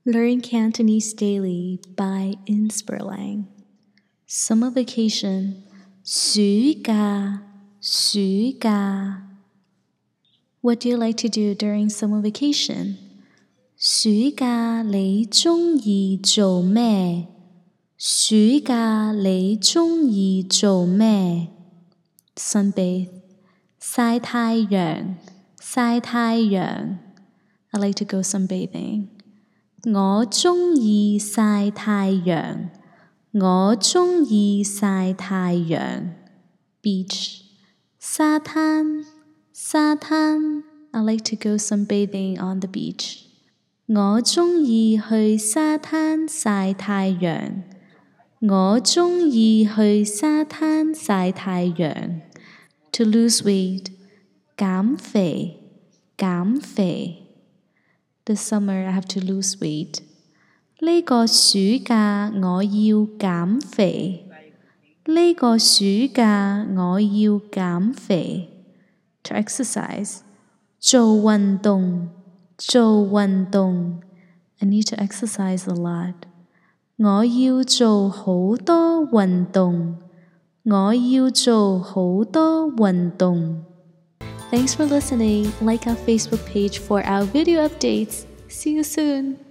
Learn Cantonese daily by Inspirlang. Summer vacation. 暑假,暑假. What do you like to do during summer vacation? 暑假你鍾意做咩？暑假你鍾意做咩？ Sunbathe. 曬太陽，曬太陽. I like to go sunbathing. 我鍾意曬太陽，我鍾意曬太陽。Beach. 沙灘，沙灘. I like to go sunbathing on the beach. 我鍾意去沙灘曬太陽，我鍾意去沙灘曬太陽。To lose weight. 減肥，減肥。This summer I have to lose weight. 呢個暑假我要減肥。呢個暑假我要減肥。To exercise. 做運動，做運動。I need to exercise a lot. 我要做好多運動。我要做好多運動。Thanks for listening. Like our Facebook page for our video updates. See you soon.